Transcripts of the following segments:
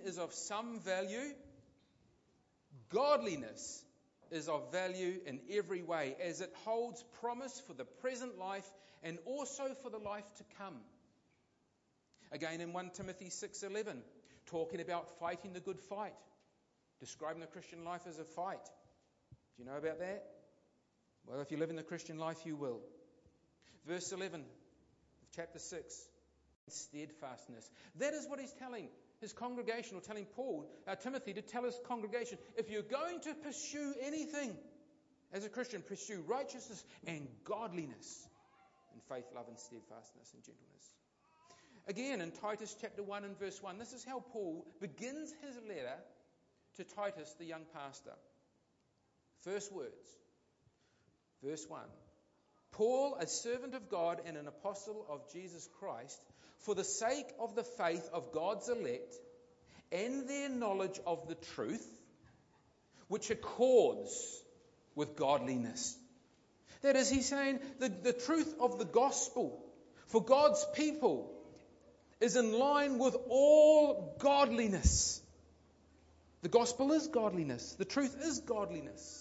is of some value, godliness is of value in every way, as it holds promise for the present life and also for the life to come. Again, in 1 Timothy 6:11, talking about fighting the good fight, describing the Christian life as a fight. Do you know about that? Well, if you live in the Christian life, you will. Verse 11 of chapter 6, steadfastness. That is what he's telling his congregation, or telling Timothy to tell his congregation. If you're going to pursue anything as a Christian, pursue righteousness and godliness, and faith, love, and steadfastness and gentleness. Again, in Titus chapter 1 and verse 1, this is how Paul begins his letter to Titus, the young pastor. First words, verse 1. Paul, a servant of God and an apostle of Jesus Christ, for the sake of the faith of God's elect and their knowledge of the truth, which accords with godliness. That is, he's saying the truth of the gospel for God's people is in line with all godliness. The gospel is godliness. The truth is godliness.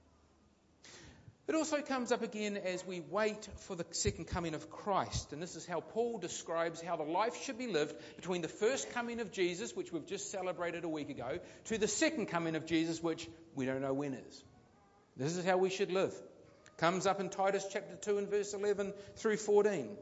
It also comes up again as we wait for the second coming of Christ. And this is how Paul describes how the life should be lived between the first coming of Jesus, which we've just celebrated a week ago, to the second coming of Jesus, which we don't know when is. This is how we should live. Comes up in Titus chapter 2 and verse 11 through 14.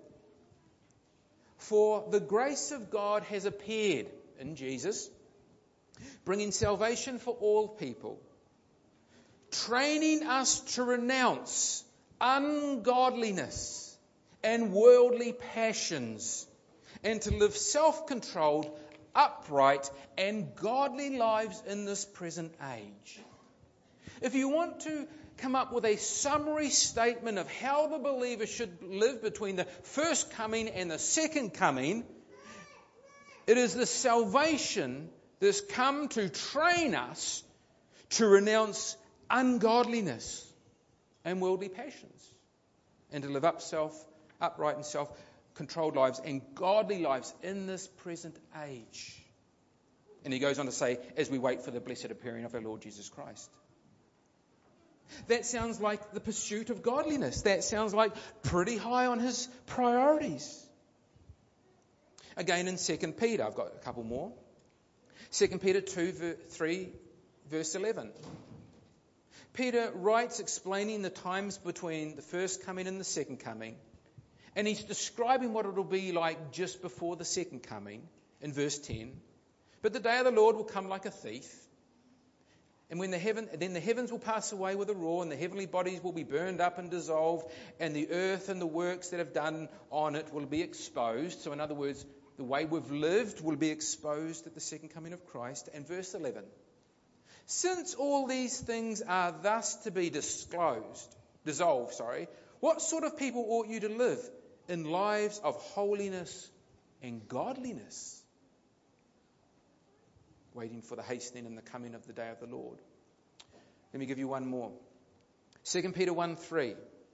For the grace of God has appeared in Jesus, bringing salvation for all people, training us to renounce ungodliness and worldly passions, and to live self-controlled, upright, and godly lives in this present age. If you want to come up with a summary statement of how the believer should live between the first coming and the second coming, it is the salvation that's come to train us to renounce ungodliness and worldly passions, and to live upright and self-controlled lives and godly lives in this present age. And he goes on to say, as we wait for the blessed appearing of our Lord Jesus Christ. That sounds like the pursuit of godliness. That sounds like pretty high on his priorities. Again in 2 Peter, I've got a couple more. 2 Peter 3, verse 11. Peter writes explaining the times between the first coming and the second coming. And he's describing what it'll be like just before the second coming in verse 10. But the day of the Lord will come like a thief. And then the heavens will pass away with a roar, and the heavenly bodies will be burned up and dissolved, and the earth and the works that have done on it will be exposed. So in other words, the way we've lived will be exposed at the second coming of Christ. And verse 11. Since all these things are thus to be dissolved, what sort of people ought you to live in lives of holiness and godliness, waiting for the hastening and the coming of the day of the Lord? Let me give you one more. 2 Peter 1:3.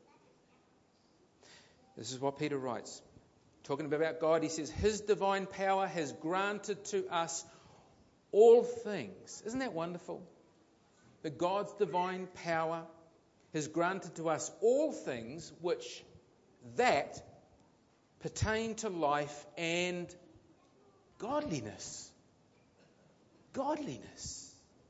This is what Peter writes. Talking about God, he says, His divine power has granted to us all things. Isn't that wonderful? That God's divine power has granted to us all things that pertain to life and godliness. Godliness.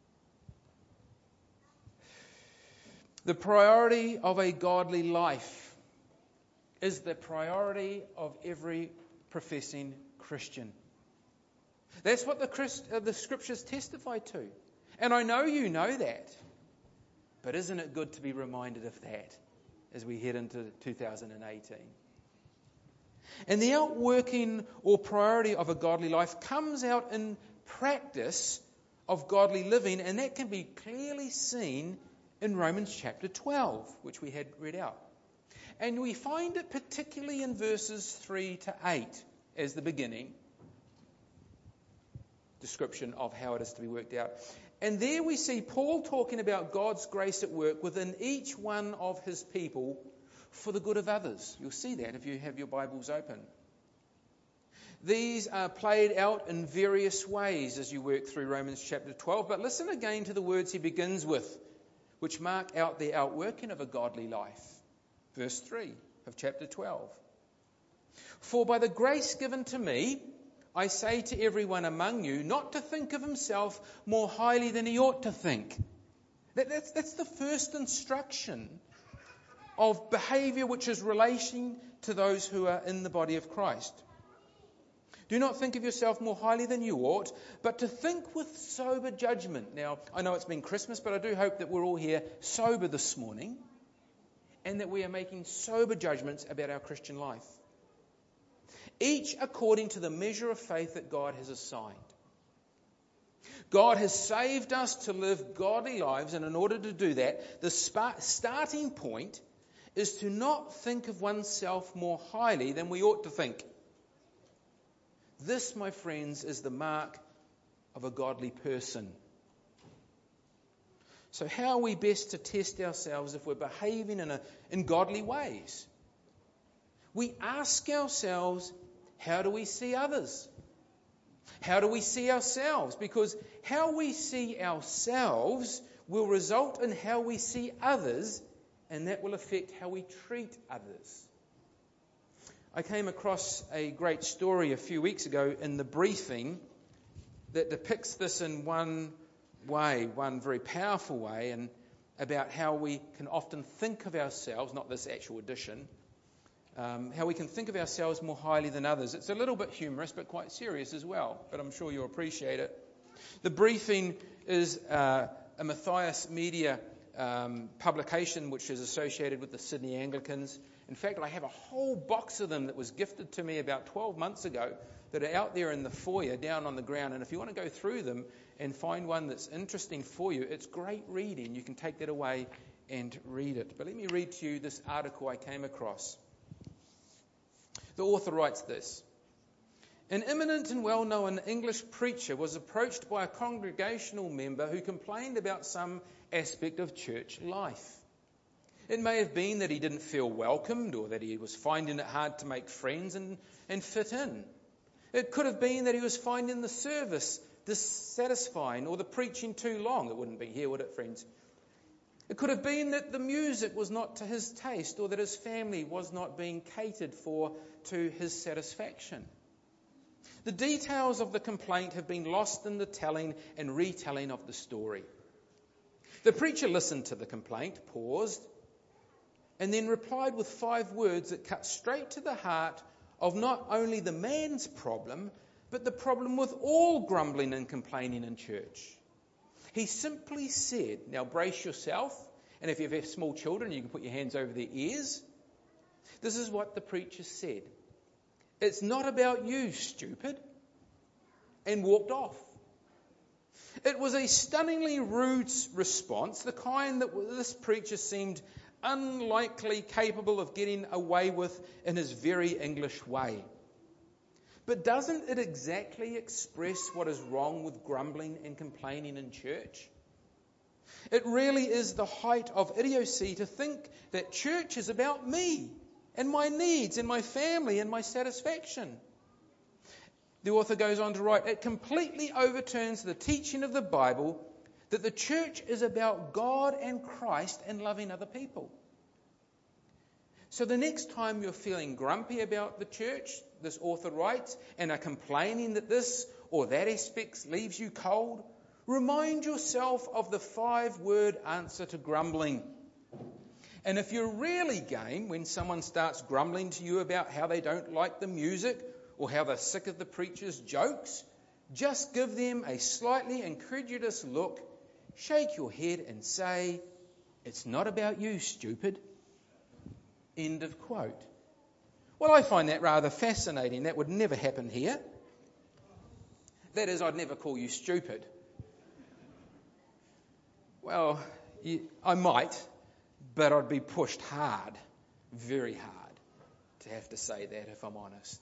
The priority of a godly life is the priority of every professing Christian. That's what the Scriptures testify to. And I know you know that. But isn't it good to be reminded of that as we head into 2018? And the outworking or priority of a godly life comes out in practice of godly living, and that can be clearly seen in Romans chapter 12, which we had read out. And we find it particularly in verses 3 to 8 as the beginning description of how it is to be worked out. And there we see Paul talking about God's grace at work within each one of his people for the good of others. You'll see that if you have your Bibles open. These are played out in various ways as you work through Romans chapter 12. But listen again to the words he begins with, which mark out the outworking of a godly life. Verse 3 of chapter 12. For by the grace given to me, I say to everyone among you not to think of himself more highly than he ought to think. That's the first instruction of behavior which is relating to those who are in the body of Christ. Do not think of yourself more highly than you ought, but to think with sober judgment. Now, I know it's been Christmas, but I do hope that we're all here sober this morning and that we are making sober judgments about our Christian life. Each according to the measure of faith that God has assigned. God has saved us to live godly lives, and in order to do that, the starting point is to not think of oneself more highly than we ought to think. This, my friends, is the mark of a godly person. So how are we best to test ourselves if we're behaving in godly ways? We ask ourselves, how do we see others? How do we see ourselves? Because how we see ourselves will result in how we see others, and that will affect how we treat others. I came across a great story a few weeks ago in the briefing that depicts this in one way, one very powerful way, and about how we can often think of ourselves, not this actual edition, how we can think of ourselves more highly than others. It's a little bit humorous, but quite serious as well, but I'm sure you'll appreciate it. The briefing is a Matthias Media publication which is associated with the Sydney Anglicans. In fact, I have a whole box of them that was gifted to me about 12 months ago that are out there in the foyer down on the ground. And if you want to go through them and find one that's interesting for you, it's great reading. You can take that away and read it. But let me read to you this article I came across. The author writes this. An eminent and well-known English preacher was approached by a congregational member who complained about some aspect of church life. It may have been that he didn't feel welcomed, or that he was finding it hard to make friends and fit in. It could have been that he was finding the service dissatisfying, or the preaching too long. It wouldn't be here, would it, friends? It could have been that the music was not to his taste, or that his family was not being catered for to his satisfaction. The details of the complaint have been lost in the telling and retelling of the story. The preacher listened to the complaint, paused, and then replied with 5 words that cut straight to the heart of not only the man's problem, but the problem with all grumbling and complaining in church. He simply said, now brace yourself, and if you have small children, you can put your hands over their ears. This is what the preacher said. It's not about you, stupid, and walked off. It was a stunningly rude response, the kind that this preacher seemed unlikely capable of getting away with in his very English way. But doesn't it exactly express what is wrong with grumbling and complaining in church? It really is the height of idiocy to think that church is about me and my needs and my family and my satisfaction. The author goes on to write, it completely overturns the teaching of the Bible that the church is about God and Christ and loving other people. So the next time you're feeling grumpy about the church, this author writes, and are complaining that this or that aspect leaves you cold, remind yourself of the 5-word answer to grumbling. And if you're really game when someone starts grumbling to you about how they don't like the music or how they're sick of the preacher's jokes, just give them a slightly incredulous look, shake your head and say, it's not about you, stupid. End of quote. Well, I find that rather fascinating. That would never happen here. That is, I'd never call you stupid. Well, I might, but I'd be pushed hard, very hard, to have to say that if I'm honest.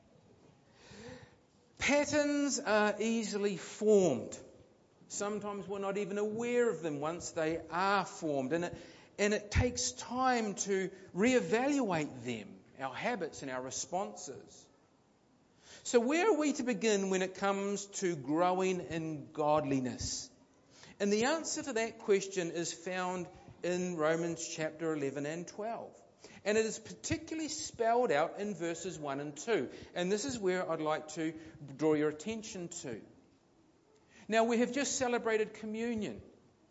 Patterns are easily formed. Sometimes we're not even aware of them once they are formed. And it takes time to reevaluate them, our habits and our responses. So where are we to begin when it comes to growing in godliness? And the answer to that question is found in Romans chapter 11 and 12. And it is particularly spelled out in verses 1 and 2. And this is where I'd like to draw your attention to. Now, we have just celebrated communion.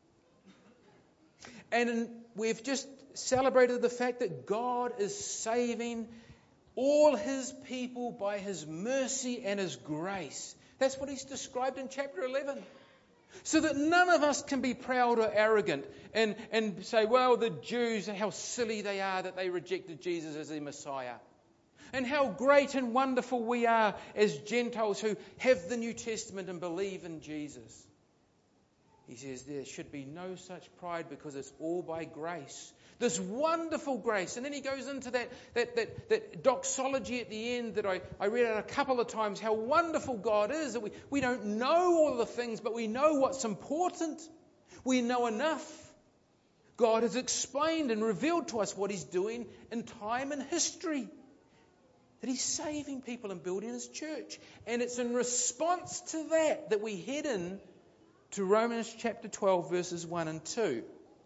And we've just celebrated the fact that God is saving all His people by His mercy and His grace. That's what He's described in chapter 11. So that none of us can be proud or arrogant and say, well, the Jews, how silly they are that they rejected Jesus as their Messiah. And how great and wonderful we are as Gentiles who have the New Testament and believe in Jesus. He says there should be no such pride because it's all by grace. This wonderful grace. And then he goes into that doxology at the end that I read out a couple of times. How wonderful God is. That we don't know all the things, but we know what's important. We know enough. God has explained and revealed to us what He's doing in time and history. That He's saving people and building His church. And it's in response to that we head in to Romans chapter 12 verses 1 and 2.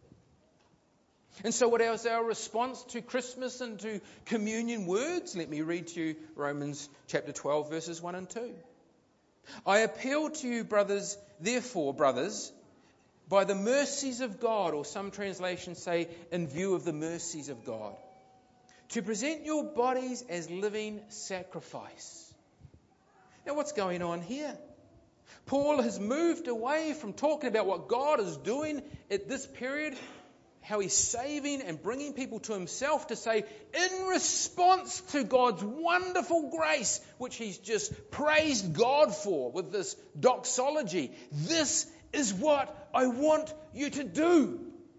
And so what is our response to Christmas and to communion words? Let me read to you Romans chapter 12 verses 1 and 2. I appeal to you, brothers, therefore, brothers, by the mercies of God, or some translations say in view of the mercies of God, to present your bodies as living sacrifice. Now what's going on here? Paul has moved away from talking about what God is doing at this period, how He's saving and bringing people to Himself, to say, in response to God's wonderful grace, which He's just praised God for with this doxology, this is what I want you to do.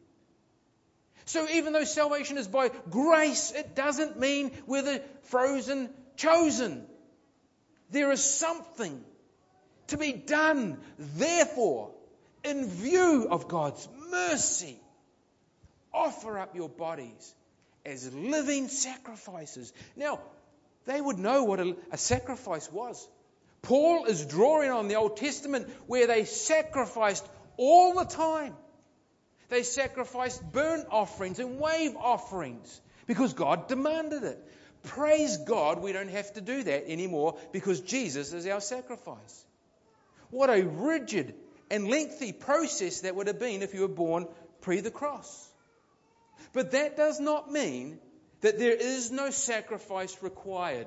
So even though salvation is by grace, it doesn't mean we're the frozen chosen. There is something to be done. Therefore, in view of God's mercy, offer up your bodies as living sacrifices. Now, they would know what a sacrifice was. Paul is drawing on the Old Testament where they sacrificed all the time. They sacrificed burnt offerings and wave offerings because God demanded it. Praise God, we don't have to do that anymore because Jesus is our sacrifice. What a rigid and lengthy process that would have been if you were born pre the cross. But that does not mean that there is no sacrifice required.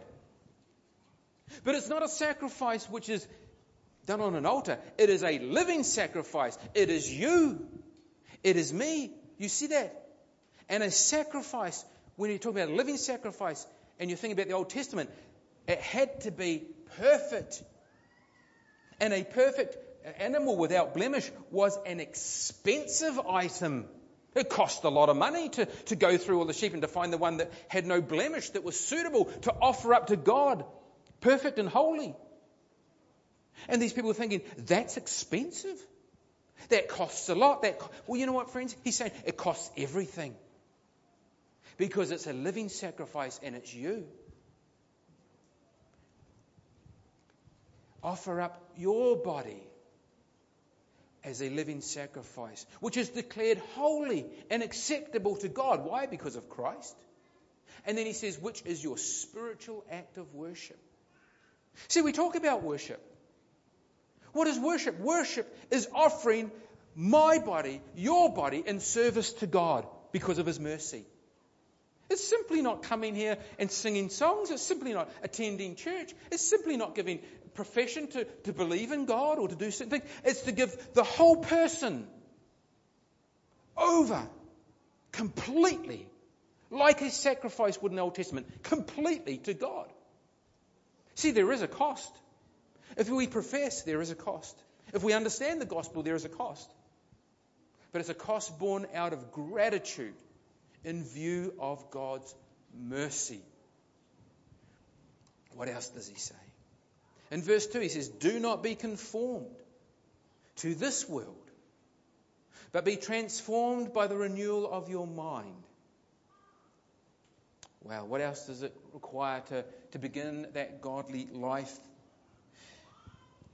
But it's not a sacrifice which is done on an altar. It is a living sacrifice. It is you. It is me. You see that? And a sacrifice, when you talk about a living sacrifice and you think about the Old Testament, it had to be perfect. And a perfect animal without blemish was an expensive item. It cost a lot of money to go through all the sheep and to find the one that had no blemish, that was suitable to offer up to God, perfect and holy. And these people are thinking, that's expensive. That costs a lot. Well, you know what, friends? He's saying it costs everything. Because it's a living sacrifice and it's you. Offer up your body as a living sacrifice, which is declared holy and acceptable to God. Why? Because of Christ. And then he says, which is your spiritual act of worship. See, we talk about worship. What is worship? Worship is offering my body, your body, in service to God because of His mercy. It's simply not coming here and singing songs. It's simply not attending church. It's simply not giving profession to believe in God or to do something. It's to give the whole person over completely, like a sacrifice would in the Old Testament, completely to God. See, there is a cost. If we profess, there is a cost. If we understand the gospel, there is a cost. But it's a cost born out of gratitude in view of God's mercy. What else does he say? In verse 2 he says, do not be conformed to this world, but be transformed by the renewal of your mind. Well, what else does it require to begin that godly life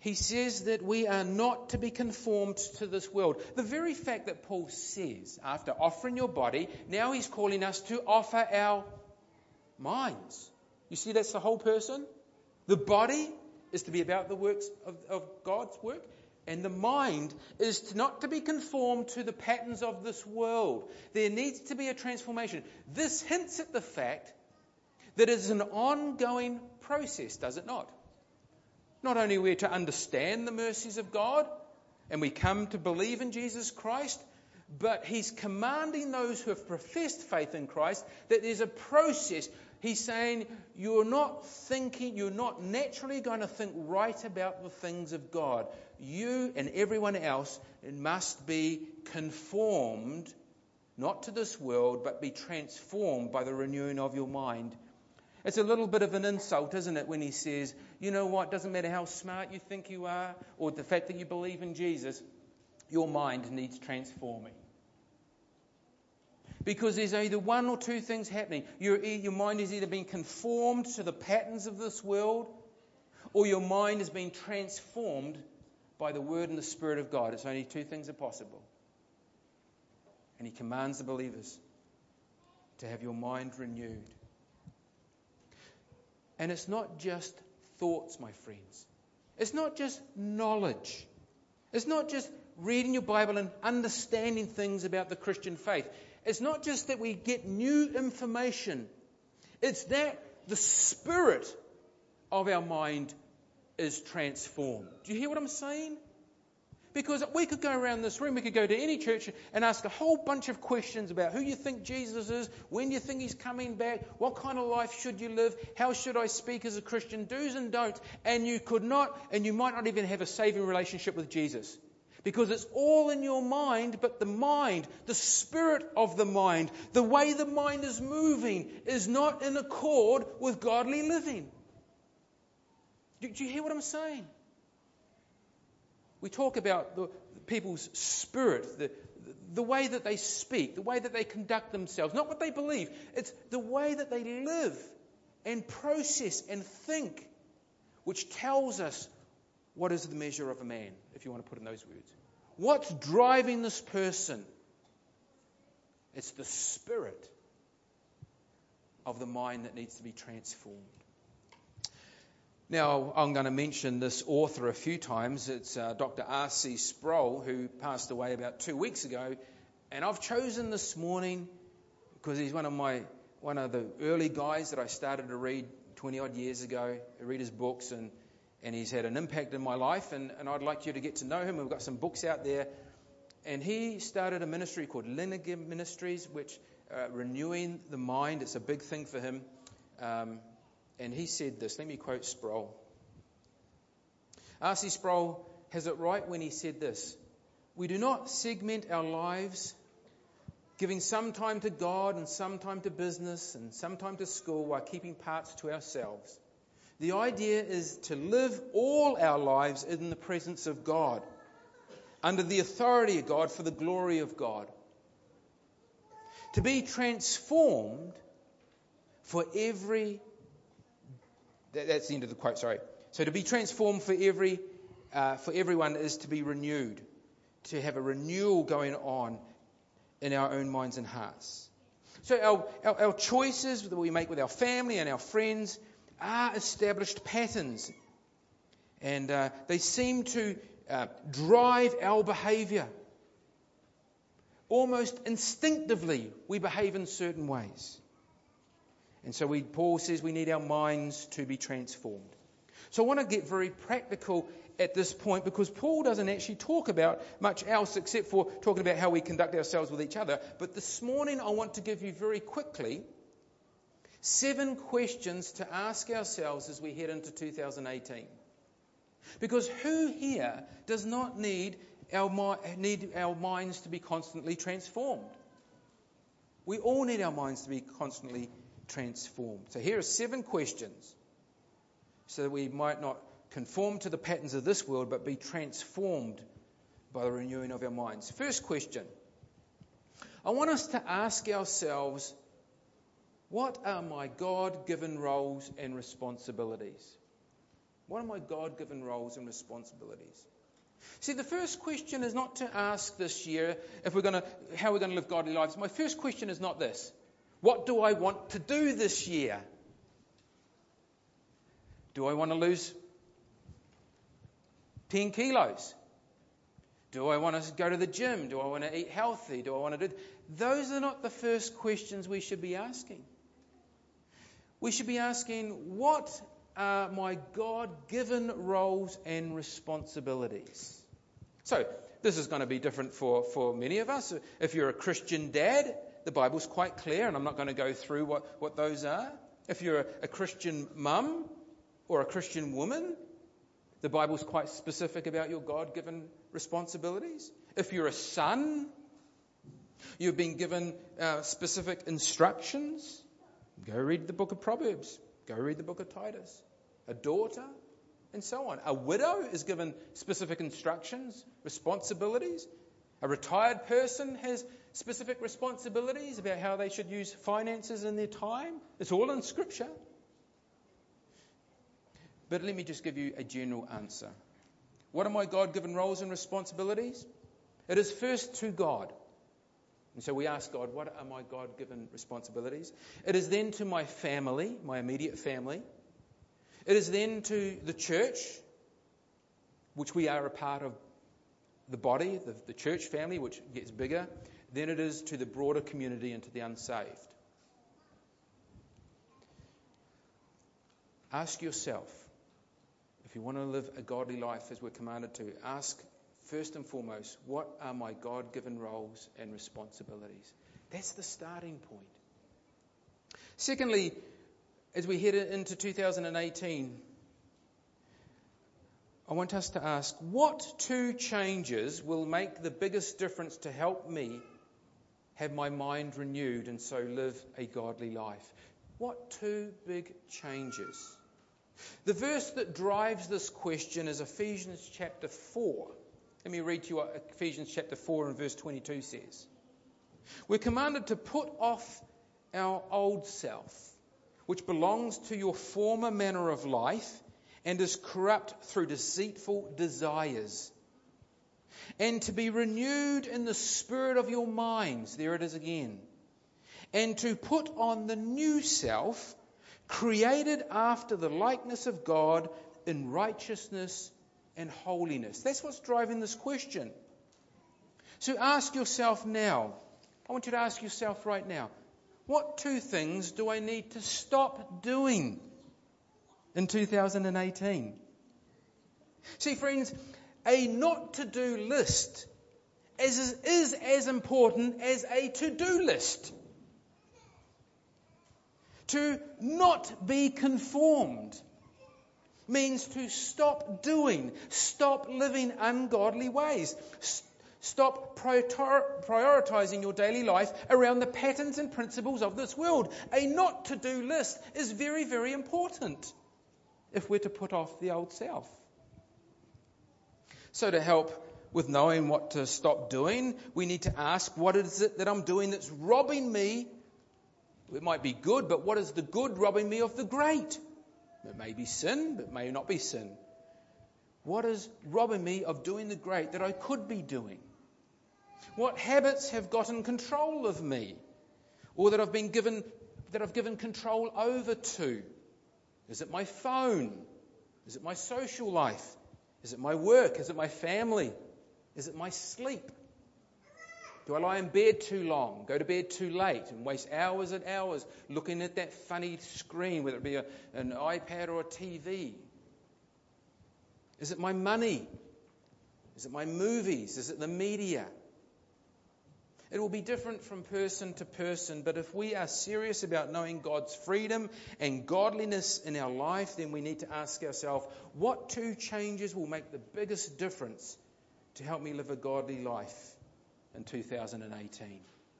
he says that we are not to be conformed to this world. The very fact that Paul says, after offering your body, now he's calling us to offer our minds. You see, that's the whole person. The body is to be about the works of God's work, and the mind is not to be conformed to the patterns of this world. There needs to be a transformation. This hints at the fact that it is an ongoing process, does it not? Not only are we to understand the mercies of God, and we come to believe in Jesus Christ, but he's commanding those who have professed faith in Christ that there's a process. He's saying you're not naturally going to think right about the things of God. You and everyone else must be conformed, not to this world, but be transformed by the renewing of your mind. It's a little bit of an insult, isn't it, when he says, you know what, doesn't matter how smart you think you are, or the fact that you believe in Jesus, your mind needs transforming. Because there's either one or two things happening. Your mind is either being conformed to the patterns of this world, or your mind is being transformed by the Word and the Spirit of God. It's only two things are possible. And he commands the believers to have your mind renewed. And it's not just thoughts, my friends. It's not just knowledge. It's not just reading your Bible and understanding things about the Christian faith. It's not just that we get new information. It's that the spirit of our mind is transformed. Do you hear what I'm saying? Because we could go around this room, we could go to any church and ask a whole bunch of questions about who you think Jesus is, when you think he's coming back, what kind of life should you live, how should I speak as a Christian, do's and don'ts, and you might not even have a saving relationship with Jesus. Because it's all in your mind, but the mind, the spirit of the mind, the way the mind is moving is not in accord with godly living. Do you hear what I'm saying? We talk about the people's spirit, the way that they speak, the way that they conduct themselves, not what they believe. It's the way that they live and process and think, which tells us what is the measure of a man, if you want to put in those words. What's driving this person? It's the spirit of the mind that needs to be transformed. Now, I'm going to mention this author a few times. It's Dr. R.C. Sproul, who passed away about 2 weeks ago. And I've chosen this morning because he's one of the early guys that I started to read 20-odd years ago. I read his books, and he's had an impact in my life. And I'd like you to get to know him. We've got some books out there. And he started a ministry called Linnegan Ministries, which renewing the mind. It's a big thing for him. And he said this, let me quote Sproul. R.C. Sproul has it right when he said this: we do not segment our lives, giving some time to God and some time to business and some time to school while keeping parts to ourselves. The idea is to live all our lives in the presence of God, under the authority of God, for the glory of God. To be transformed for every... That's the end of the quote, sorry. So to be transformed for everyone is to be renewed, to have a renewal going on in our own minds and hearts. So our choices that we make with our family and our friends are established patterns. And they seem to drive our behaviour. Almost instinctively, we behave in certain ways. And so Paul says we need our minds to be transformed. So I want to get very practical at this point, because Paul doesn't actually talk about much else except for talking about how we conduct ourselves with each other. But this morning I want to give you very quickly 7 questions to ask ourselves as we head into 2018. Because who here does not need our minds to be constantly transformed? We all need our minds to be constantly transformed. So here are 7 questions so that we might not conform to the patterns of this world, but be transformed by the renewing of our minds. First question. I want us to ask ourselves, what are my God-given roles and responsibilities? What are my God-given roles and responsibilities? See, the first question is not to ask this year how we're going to live godly lives. My first question is not this. What do I want to do this year? Do I want to lose 10 kilos? Do I want to go to the gym? Do I want to eat healthy? Do I want to do... Those are not the first questions we should be asking. We should be asking, what are my God-given roles and responsibilities? So, this is going to be different for many of us. If you're a Christian dad, the Bible's quite clear, and I'm not going to go through what those are. If you're a Christian mum or a Christian woman, the Bible's quite specific about your God-given responsibilities. If you're a son, you've been given specific instructions. Go read the book of Proverbs. Go read the book of Titus. A daughter, and so on. A widow is given specific instructions, responsibilities. A retired person has specific responsibilities about how they should use finances in their time. It's all in Scripture. But let me just give you a general answer. What are my God-given roles and responsibilities? It is first to God. And so we ask God, what are my God-given responsibilities? It is then to my family, my immediate family. It is then to the church, which we are a part of the body, the church family, which gets bigger. Then it is to the broader community and to the unsaved. Ask yourself, if you want to live a godly life as we're commanded to, ask first and foremost, what are my God-given roles and responsibilities? That's the starting point. Secondly, as we head into 2018, I want us to ask, what two changes will make the biggest difference to help me have my mind renewed and so live a godly life? What two big changes? The verse that drives this question is Ephesians chapter 4. Let me read to you what Ephesians chapter 4 and verse 22 says. We're commanded to put off our old self, which belongs to your former manner of life and is corrupt through deceitful desires, and to be renewed in the spirit of your minds. There it is again. And to put on the new self, created after the likeness of God in righteousness and holiness. That's what's driving this question. So ask yourself now. I want you to ask yourself right now, what two things do I need to stop doing in 2018? See, friends, a not-to-do list is as important as a to-do list. To not be conformed means to stop doing, stop living ungodly ways, stop prioritizing your daily life around the patterns and principles of this world. A not-to-do list is very, very important if we're to put off the old self. So to help with knowing what to stop doing, we need to ask, what is it that I'm doing that's robbing me? It might be good, but what is the good robbing me of the great? It may be sin, but it may not be sin. What is robbing me of doing the great that I could be doing? What habits have gotten control of me, or that I've given control over to? Is it my phone? Is it my social life? Is it my work? Is it my family? Is it my sleep? Do I lie in bed too long, go to bed too late, and waste hours and hours looking at that funny screen, whether it be an iPad or a TV? Is it my money? Is it my movies? Is it the media? It will be different from person to person, but if we are serious about knowing God's freedom and godliness in our life, then we need to ask ourselves, what two changes will make the biggest difference to help me live a godly life in 2018?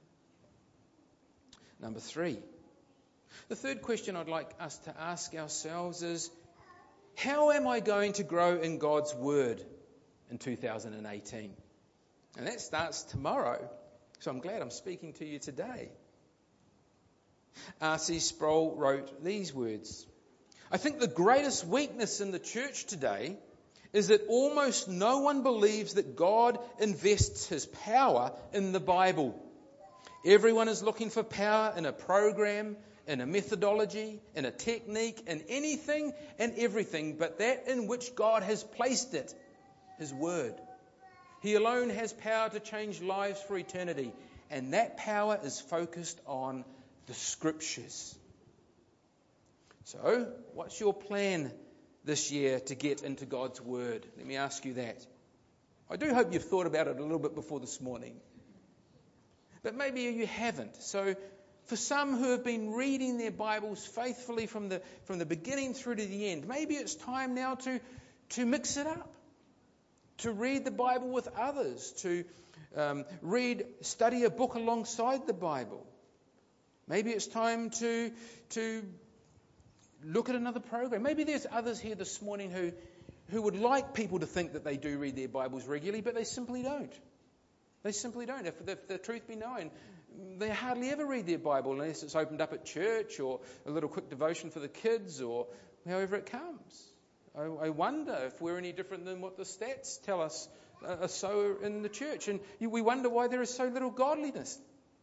Number 3. The third question I'd like us to ask ourselves is, how am I going to grow in God's Word in 2018? And that starts tomorrow, so I'm glad I'm speaking to you today. R.C. Sproul wrote these words, I think the greatest weakness in the church today is that almost no one believes that God invests his power in the Bible. Everyone is looking for power in a program, in a methodology, in a technique, in anything and everything but that in which God has placed it, his word. He alone has power to change lives for eternity, and that power is focused on the Scriptures. So, what's your plan this year to get into God's Word? Let me ask you that. I do hope you've thought about it a little bit before this morning. But maybe you haven't. So, for some who have been reading their Bibles faithfully from the beginning through to the end, maybe it's time now to mix it up. To read the Bible with others. To study a book alongside the Bible. Maybe it's time to look at another program. Maybe there's others here this morning who would like people to think that they do read their Bibles regularly, but they simply don't. They simply don't. If the truth be known, they hardly ever read their Bible unless it's opened up at church or a little quick devotion for the kids or however it comes. I wonder if we're any different than what the stats tell us are so in the church. And we wonder why there is so little godlessness,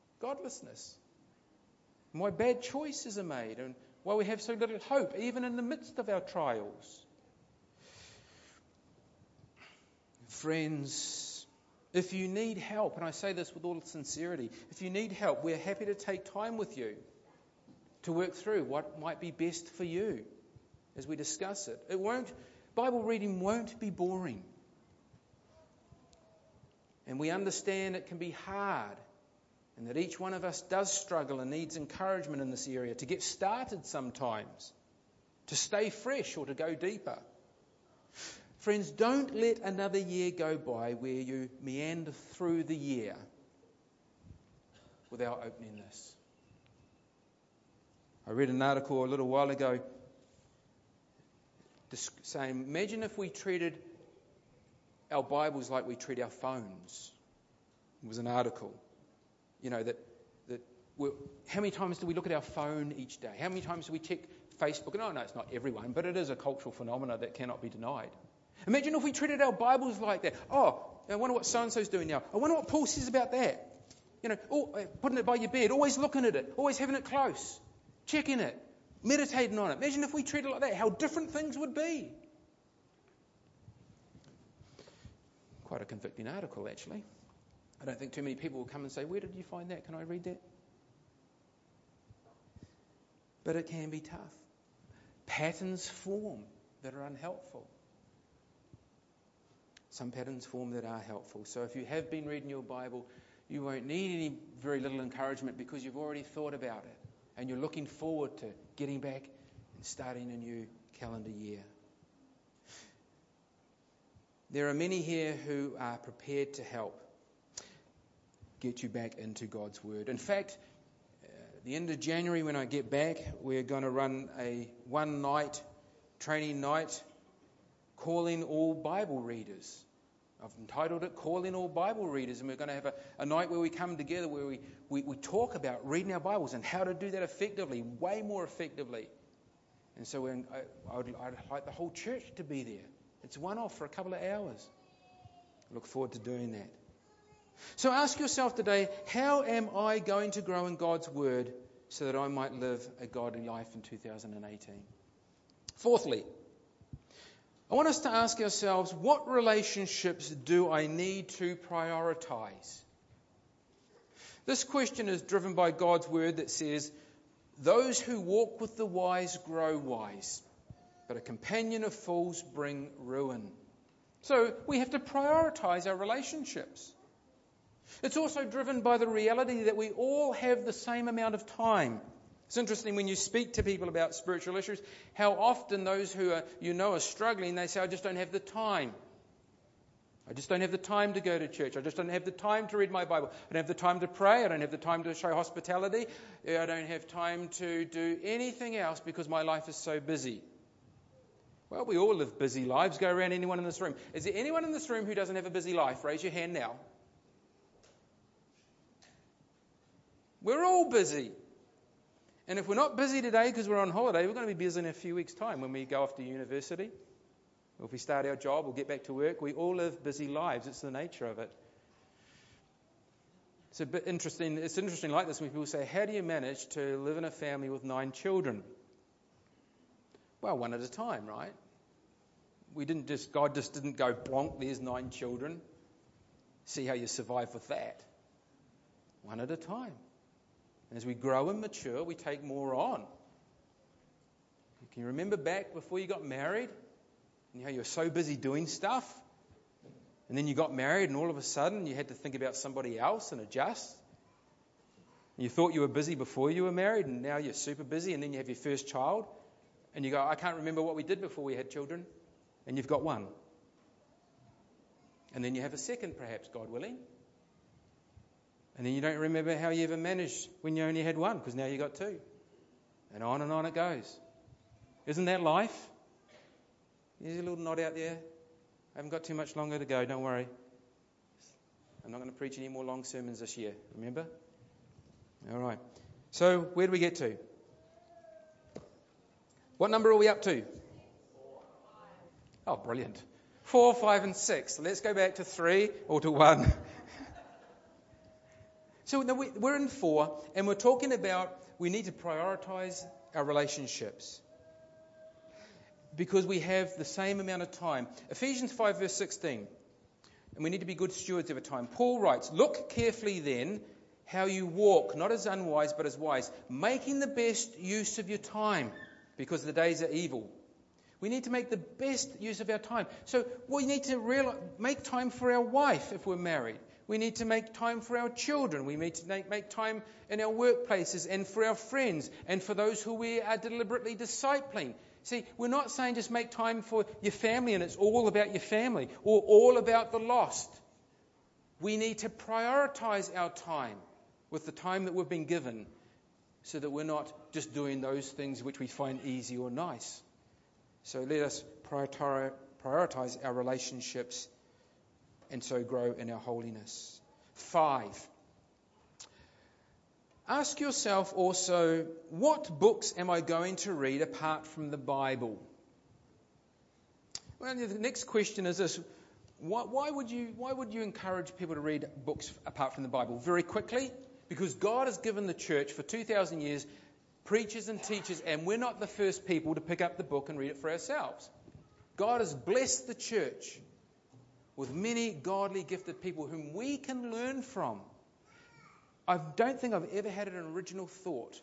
and why bad choices are made, and why we have so little hope, even in the midst of our trials. Friends, if you need help, and I say this with all sincerity, if you need help, we're happy to take time with you to work through what might be best for you as we discuss it. Bible reading won't be boring. And we understand it can be hard, and that each one of us does struggle and needs encouragement in this area to get started sometimes, to stay fresh or to go deeper. Friends, don't let another year go by where you meander through the year without opening this. I read an article a little while ago saying, imagine if we treated our Bibles like we treat our phones. It was an article. How many times do we look at our phone each day? How many times do we check Facebook? No, it's not everyone, but it is a cultural phenomenon that cannot be denied. Imagine if we treated our Bibles like that. Oh, I wonder what so-and-so's doing now. I wonder what Paul says about that. Putting it by your bed, always looking at it, always having it close, checking it, meditating on it. Imagine if we treated it like that, how different things would be. Quite a convicting article, actually. I don't think too many people will come and say, where did you find that? Can I read that? But it can be tough. Patterns form that are unhelpful. Some patterns form that are helpful. So if you have been reading your Bible, you won't need any very little encouragement because you've already thought about it. And you're looking forward to getting back and starting a new calendar year. There are many here who are prepared to help get you back into God's Word. In fact, at the end of January when I get back, we're going to run a one-night training night calling all Bible readers. I've entitled it Calling All Bible Readers, and we're going to have a night where we come together where we talk about reading our Bibles and how to do that effectively, way more effectively. And so I'd like the whole church to be there. It's one-off for a couple of hours. I look forward to doing that. So ask yourself today, how am I going to grow in God's Word so that I might live a godly life in 2018? Fourthly, I want us to ask ourselves, what relationships do I need to prioritize? This question is driven by God's Word that says, those who walk with the wise grow wise, but a companion of fools bring ruin. So we have to prioritize our relationships. It's also driven by the reality that we all have the same amount of time. It's interesting when you speak to people about spiritual issues, how often those who are struggling, they say, I just don't have the time. I just don't have the time to go to church. I just don't have the time to read my Bible. I don't have the time to pray. I don't have the time to show hospitality. I don't have time to do anything else because my life is so busy. Well, we all live busy lives. Go around anyone in this room. Is there anyone in this room who doesn't have a busy life? Raise your hand now. We're all busy. And if we're not busy today because we're on holiday, we're going to be busy in a few weeks' time when we go off to university. Or if we start our job or get back to work. We all live busy lives. It's the nature of it. It's a bit interesting. It's interesting like this when people say, how do you manage to live in a family with 9 children? Well, one at a time, right? God just didn't go, plonk, there's 9 children. See how you survive with that. One at a time. As we grow and mature, we take more on. Can you remember back before you got married? And how you were so busy doing stuff? And then you got married and all of a sudden you had to think about somebody else and adjust. And you thought you were busy before you were married and now you're super busy, and then you have your first child and you go, I can't remember what we did before we had children. And you've got one. And then you have a second, perhaps, God willing. And then you don't remember how you ever managed when you only had one, because now you got 2. And on it goes. Isn't that life? There's a little nod out there. I haven't got too much longer to go, don't worry. I'm not going to preach any more long sermons this year, remember? All right. So, where do we get to? What number are we up to? 4. Oh, brilliant. 4, 5, and 6. So let's go back to 3 or to 1. So we're in 4, and we're talking about we need to prioritize our relationships because we have the same amount of time. Ephesians 5 verse 16. And we need to be good stewards of our time. Paul writes, look carefully then how you walk, not as unwise but as wise, making the best use of your time because the days are evil. We need to make the best use of our time. So we need to make time for our wife if we're married. We need to make time for our children. We need to make time in our workplaces and for our friends and for those who we are deliberately discipling. See, we're not saying just make time for your family and it's all about your family or all about the lost. We need to prioritize our time with the time that we've been given so that we're not just doing those things which we find easy or nice. So let us prioritize our relationships and so grow in our holiness. 5. Ask yourself also, what books am I going to read apart from the Bible? Well, the next question is this. Why would you encourage people to read books apart from the Bible? Very quickly, because God has given the church for 2,000 years preachers and teachers, and we're not the first people to pick up the book and read it for ourselves. God has blessed the church with many godly, gifted people whom we can learn from. I don't think I've ever had an original thought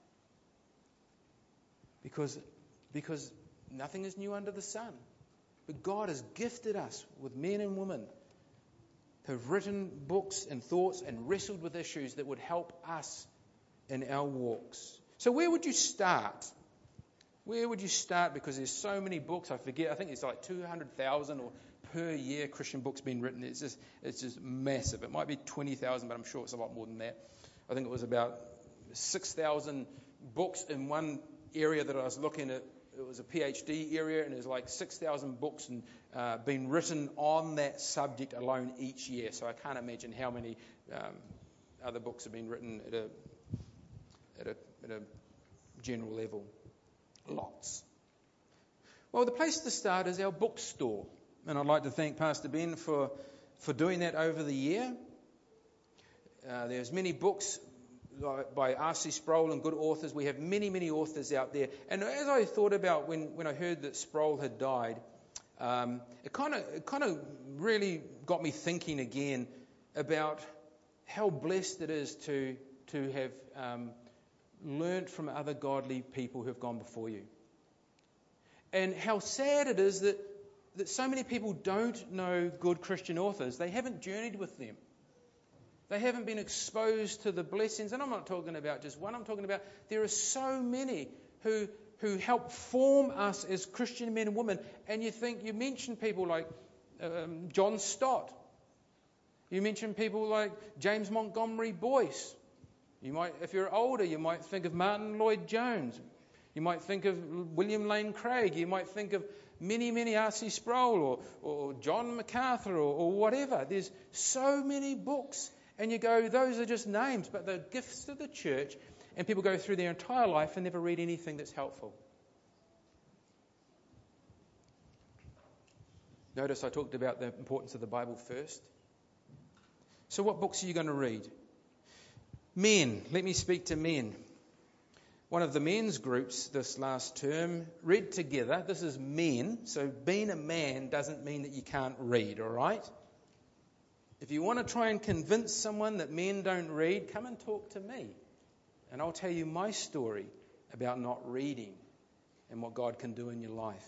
because nothing is new under the sun. But God has gifted us with men and women who have written books and thoughts and wrestled with issues that would help us in our walks. So where would you start? Where would you start? Because there's so many books. I think it's like 200,000 or per year Christian books being written. It's just massive. It might be 20,000, but I'm sure it's a lot more than that. I think it was about 6,000 books in one area that I was looking at. It was a PhD area, and there's like 6,000 books being written on that subject alone each year. So I can't imagine how many other books have been written at a general level. Lots. Well, the place to start is our bookstore. And I'd like to thank Pastor Ben for doing that over the year. There's many books by R.C. Sproul and good authors. We have many, many authors out there. And as I thought about when I heard that Sproul had died, it kind of really got me thinking again about how blessed it is to have learnt from other godly people who have gone before you. And how sad it is that so many people don't know good Christian authors. They haven't journeyed with them. They haven't been exposed to the blessings. And I'm not talking about just one. I'm talking about there are so many who help form us as Christian men and women. And you mention people like John Stott. You mention people like James Montgomery Boyce. You might, if you're older, you might think of Martin Lloyd-Jones. You might think of William Lane Craig. You might think of many R.C. Sproul or John MacArthur or whatever. There's so many books. And you go, those are just names, but they're gifts to the church. And people go through their entire life and never read anything that's helpful. Notice I talked about the importance of the Bible first. So what books are you going to read? Men. Let me speak to men. One of the men's groups this last term read together. This is men. So being a man doesn't mean that you can't read, all right? If you want to try and convince someone that men don't read, come and talk to me. And I'll tell you my story about not reading and what God can do in your life.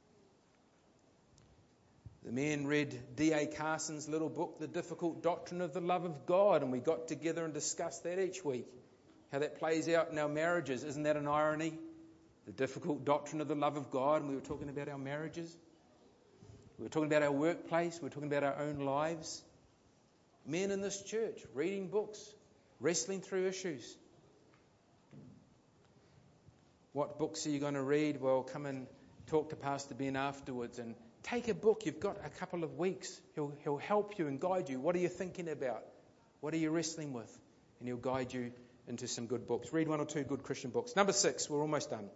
The men read D.A. Carson's little book, The Difficult Doctrine of the Love of God, and we got together and discussed that each week, how that plays out in our marriages. Isn't that an irony? The difficult doctrine of the love of God, and we were talking about our marriages. We were talking about our workplace. We were talking about our own lives. Men in this church, reading books, wrestling through issues. What books are you going to read? Well, come and talk to Pastor Ben afterwards and take a book. You've got a couple of weeks. He'll help you and guide you. What are you thinking about? What are you wrestling with? And he'll guide you into some good books. Read 1 or 2 good Christian books. Number 6, we're almost done.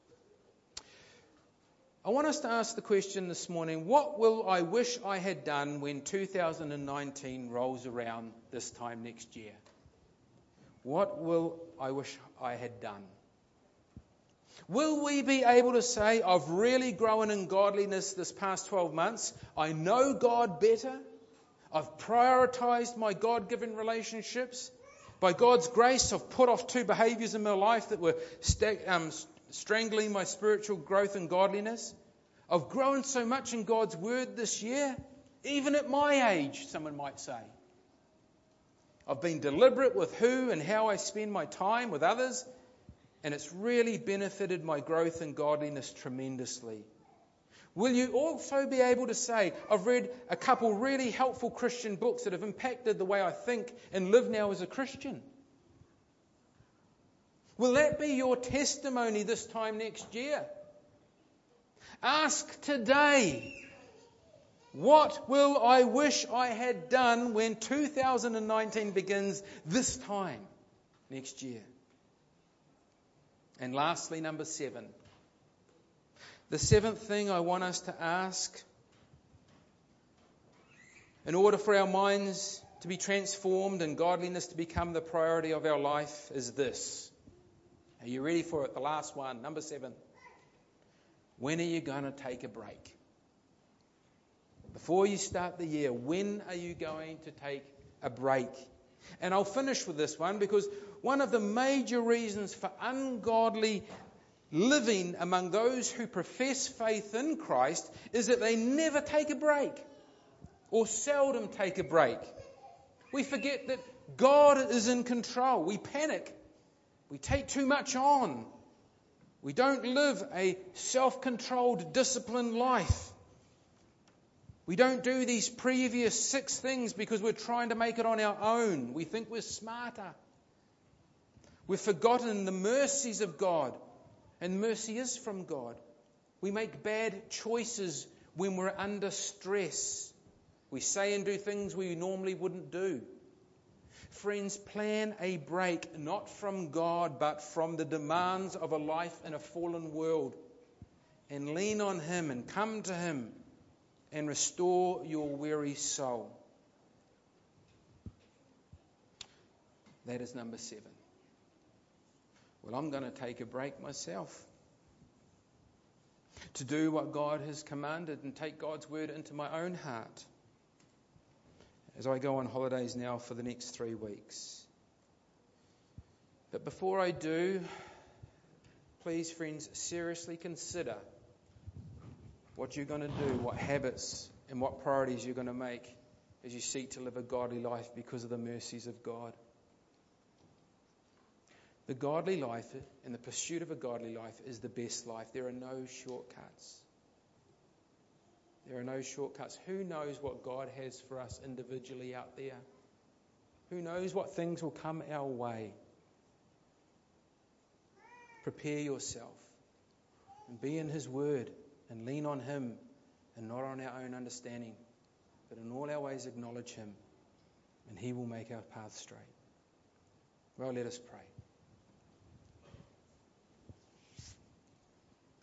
I want us to ask the question this morning, what will I wish I had done when 2019 rolls around this time next year? What will I wish I had done? Will we be able to say, I've really grown in godliness this past 12 months. I know God better. I've prioritized my God-given relationships. By God's grace, I've put off 2 behaviors in my life that were strangling my spiritual growth and godliness. I've grown so much in God's word this year, even at my age, someone might say. I've been deliberate with who and how I spend my time with others, and it's really benefited my growth in godliness tremendously. Will you also be able to say, I've read a couple really helpful Christian books that have impacted the way I think and live now as a Christian? Will that be your testimony this time next year? Ask today, what will I wish I had done when 2019 begins this time next year? And lastly, number 7. The 7th thing I want us to ask, in order for our minds to be transformed and godliness to become the priority of our life, is this. Are you ready for it? The last one, number 7. When are you going to take a break? Before you start the year, when are you going to take a break? And I'll finish with this one, because one of the major reasons for ungodly living among those who profess faith in Christ is that they never take a break, or seldom take a break. We forget that God is in control. We panic. We take too much on. We don't live a self-controlled, disciplined life. We don't do these previous 6 things because we're trying to make it on our own. We think we're smarter. We've forgotten the mercies of God, and mercy is from God. We make bad choices when we're under stress. We say and do things we normally wouldn't do. Friends, plan a break, not from God, but from the demands of a life in a fallen world. And lean on Him and come to Him and restore your weary soul. That is number 7. Well, I'm going to take a break myself to do what God has commanded and take God's word into my own heart as I go on holidays now for the next 3 weeks. But before I do, please, friends, seriously consider what you're going to do, what habits and what priorities you're going to make as you seek to live a godly life because of the mercies of God. The godly life and the pursuit of a godly life is the best life. There are no shortcuts. There are no shortcuts. Who knows what God has for us individually out there? Who knows what things will come our way? Prepare yourself and be in His word and lean on Him and not on our own understanding, but in all our ways acknowledge Him, and He will make our path straight. Well, let us pray.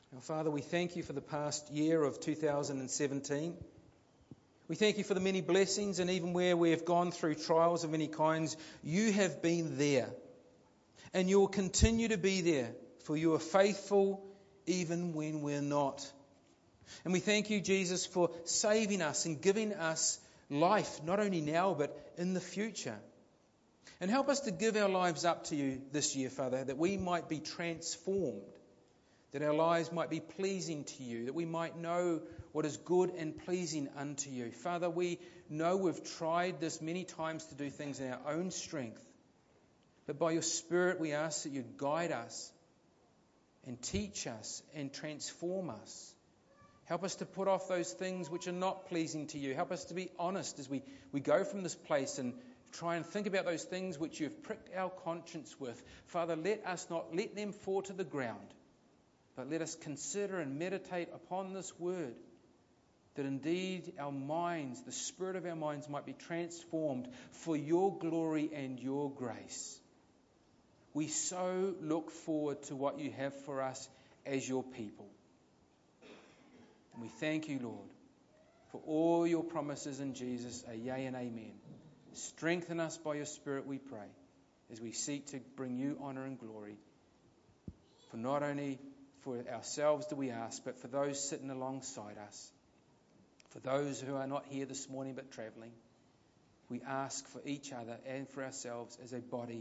Now, Father, we thank you for the past year of 2017. We thank you for the many blessings, and even where we have gone through trials of many kinds, you have been there. And you will continue to be there, for you are faithful even when we're not. And we thank you, Jesus, for saving us and giving us life, not only now, but in the future. And help us to give our lives up to you this year, Father, that we might be transformed, that our lives might be pleasing to you, that we might know what is good and pleasing unto you. Father, we know we've tried this many times to do things in our own strength, but by your Spirit we ask that you guide us and teach us and transform us. Help us to put off those things which are not pleasing to you. Help us to be honest as we go from this place and try and think about those things which you've pricked our conscience with. Father, let us not let them fall to the ground, but let us consider and meditate upon this word, that indeed our minds, the spirit of our minds, might be transformed for your glory and your grace. We so look forward to what you have for us as your people. And we thank you, Lord, for all your promises in Jesus, a yea and amen. Strengthen us by your Spirit, we pray, as we seek to bring you honour and glory. For not only for ourselves do we ask, but for those sitting alongside us, for those who are not here this morning but travelling. We ask for each other and for ourselves as a body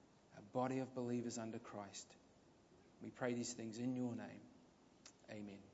of believers under Christ. We pray these things in your name. Amen.